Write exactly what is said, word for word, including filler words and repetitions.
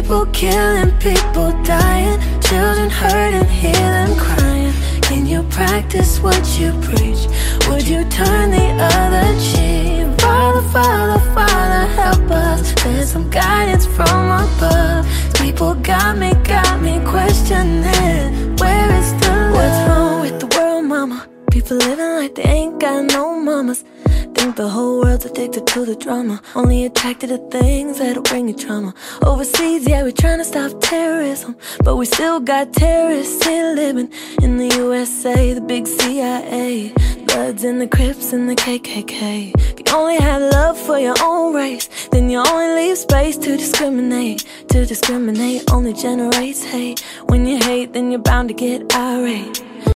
People killing, people dying, children hurting, hear them crying. Can you practice what you preach? Would you turn the other cheek? Father, Father, Father, help us. Send some guidance from above. People got me, got me questioning, where is the love? What's wrong with the world, mama? People living like they ain't got no mamas. Think the whole world's addicted to the drama, only attracted to things that'll bring you trauma. Overseas, yeah, we're trying to stop terrorism, but we still got terrorists here living in the U S A, the big C I A, Bloods and the Crips and the K K K. If you only have love for your own race, then you only leave space to discriminate. To discriminate only generates hate. When you hate, then you're bound to get irate.